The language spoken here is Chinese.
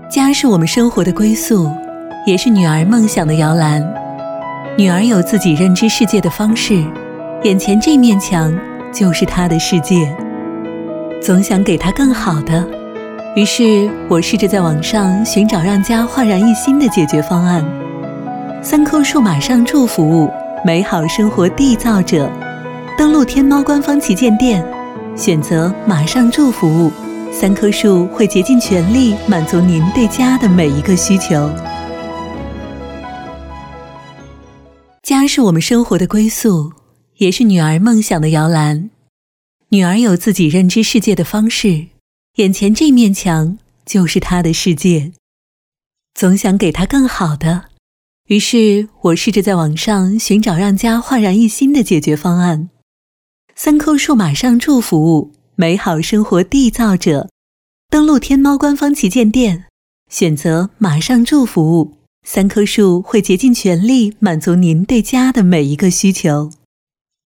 家是我们生活的归宿，也是女儿梦想的摇篮。女儿有自己认知世界的方式，眼前这面墙就是她的世界。总想给她更好的，于是我试着在网上寻找让家焕然一新的解决方案。3棵树马上住服务，美好生活缔造者。登录天猫官方旗舰店，选择马上住服务，3棵树会竭尽全力满足您对家的每一个需求。家是我们生活的归宿，也是女儿梦想的摇篮。女儿有自己认知世界的方式，眼前这面墙就是她的世界。总想给她更好的，于是我试着在网上寻找让家焕然一新的解决方案。3棵树马上住服务，美好生活缔造者。登录天猫官方旗舰店，选择马上住服务，3棵树会竭尽全力满足您对家的每一个需求。